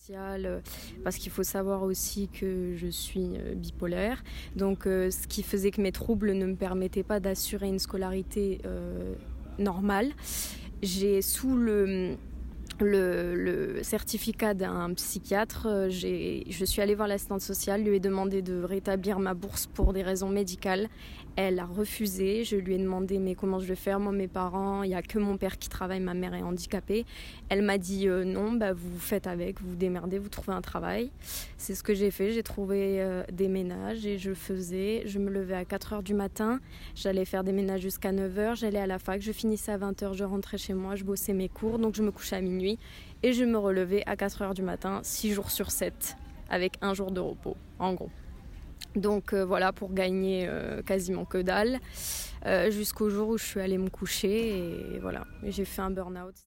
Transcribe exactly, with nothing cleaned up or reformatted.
social, parce qu'il faut savoir aussi que je suis bipolaire. Donc euh, ce qui faisait que mes troubles ne me permettaient pas d'assurer une scolarité euh, normale. J'ai sous le Le, le certificat d'un psychiatre, j'ai, je suis allée voir l'assistante sociale, lui ai demandé de rétablir ma bourse pour des raisons médicales. Elle a refusé. Je lui ai demandé mais comment je vais faire, moi mes parents, il n'y a que mon père qui travaille, ma mère est handicapée. Elle m'a dit euh, non, bah, vous faites avec, vous vous démerdez, vous trouvez un travail. C'est ce que j'ai fait, j'ai trouvé euh, des ménages et je faisais, je me levais à quatre heures du matin, j'allais faire des ménages jusqu'à neuf heures, j'allais à la fac, je finissais à vingt heures, je rentrais chez moi, je bossais mes cours, donc je me couchais à minuit. Et je me relevais à quatre heures du matin, six jours sur sept, avec un jour de repos, en gros. Donc euh, voilà, pour gagner euh, quasiment que dalle, euh, jusqu'au jour où je suis allée me coucher et voilà, j'ai fait un burn-out.